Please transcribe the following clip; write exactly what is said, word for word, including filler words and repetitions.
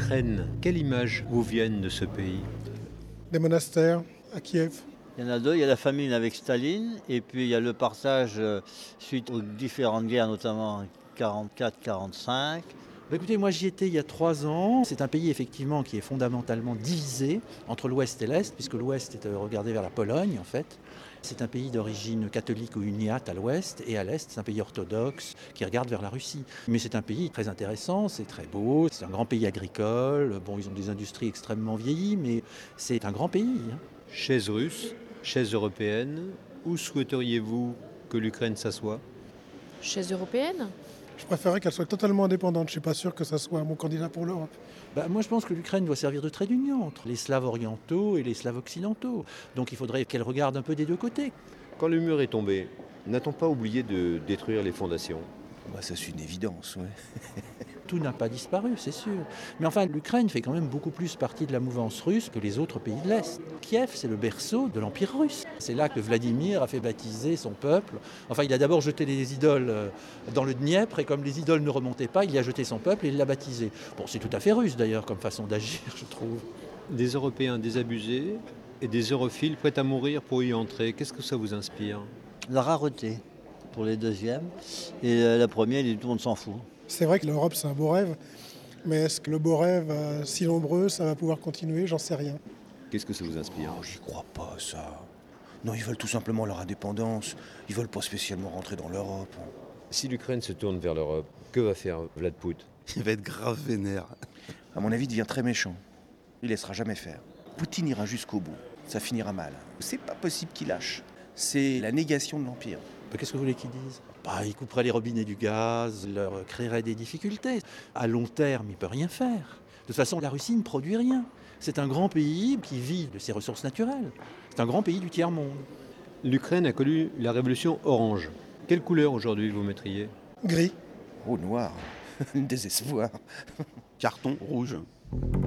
l'Ukraine, quelle image vous viennent de ce pays? Des monastères à Kiev. Il y en a deux, il y a la famine avec Staline et puis il y a le partage euh, suite aux différentes guerres, notamment quarante-quatre quarante-cinq. Bah écoutez, moi j'y étais il y a trois ans. C'est un pays effectivement qui est fondamentalement divisé entre l'Ouest et l'Est, puisque l'Ouest est regardé vers la Pologne en fait. C'est un pays d'origine catholique ou uniate à l'Ouest, et à l'Est c'est un pays orthodoxe qui regarde vers la Russie. Mais c'est un pays très intéressant, c'est très beau, c'est un grand pays agricole. Bon, ils ont des industries extrêmement vieillies, mais c'est un grand pays. Hein. Chaise russe, chaise européenne, où souhaiteriez-vous que l'Ukraine s'assoie? Chaise européenne? Je préférerais qu'elle soit totalement indépendante. Je ne suis pas sûr que ça soit mon candidat pour l'Europe. Bah, moi je pense que l'Ukraine doit servir de trait d'union entre les Slaves orientaux et les Slaves occidentaux. Donc il faudrait qu'elle regarde un peu des deux côtés. Quand le mur est tombé, n'a-t-on pas oublié de détruire les fondations? Bah, ça c'est une évidence, ouais. Tout n'a pas disparu, c'est sûr. Mais enfin, l'Ukraine fait quand même beaucoup plus partie de la mouvance russe que les autres pays de l'Est. Kiev, c'est le berceau de l'Empire russe. C'est là que Vladimir a fait baptiser son peuple. Enfin, il a d'abord jeté les idoles dans le Dniepr, et comme les idoles ne remontaient pas, il y a jeté son peuple et il l'a baptisé. Bon, c'est tout à fait russe d'ailleurs comme façon d'agir, je trouve. Des Européens désabusés et des europhiles prêts à mourir pour y entrer. Qu'est-ce que ça vous inspire? La rareté pour les deuxièmes et euh, la première, tout le monde s'en fout. C'est vrai que l'Europe, c'est un beau rêve. Mais est-ce que le beau rêve, euh, si nombreux, ça va pouvoir continuer? J'en sais rien. Qu'est-ce que ça vous inspire? Oh, j'y crois pas, ça. Non, ils veulent tout simplement leur indépendance. Ils veulent pas spécialement rentrer dans l'Europe. Si l'Ukraine se tourne vers l'Europe, que va faire Vlad Pout? Il va être grave vénère. À mon avis, il devient très méchant. Il laissera jamais faire. Poutine ira jusqu'au bout. Ça finira mal. C'est pas possible qu'il lâche. C'est la négation de l'Empire. Mais qu'est-ce que vous voulez qu'ils disent? Bah, il couperait les robinets du gaz, leur créerait des difficultés. À long terme, il ne peut rien faire. De toute façon, la Russie ne produit rien. C'est un grand pays qui vit de ses ressources naturelles. C'est un grand pays du tiers-monde. L'Ukraine a connu la révolution orange. Quelle couleur aujourd'hui vous mettriez? Gris. Oh, noir. Désespoir. Carton rouge.